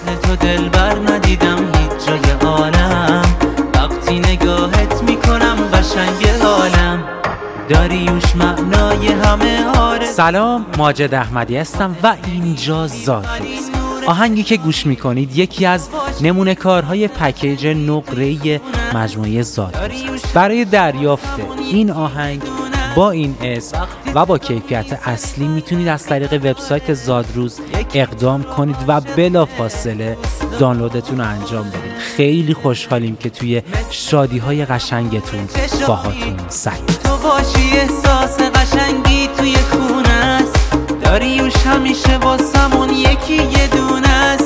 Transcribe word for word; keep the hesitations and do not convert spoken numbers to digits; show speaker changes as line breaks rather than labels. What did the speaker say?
مثل تو دلبر ندیدم هیچ جای عالم، وقتی نگاهت میکنم قشنگ عالم، داریوش معنای همه آره.
سلام، ماجد احمدی هستم و اینجا زادروز. آهنگی که گوش میکنید یکی از نمونه کارهای پکیج نقره‌ای مجموعه زادروز. برای دریافت این آهنگ با این اسم و با کیفیت اصلی میتونید از طریق وبسایت زادروز اقدام کنید و بلافاصله دانلودتون رو انجام بدید. خیلی خوشحالیم که توی شادی‌های قشنگتون باهاتون سعی.
تو باشی احساس قشنگی توی خونه است، داریوش همیشه واسمون یکی یه دونه است.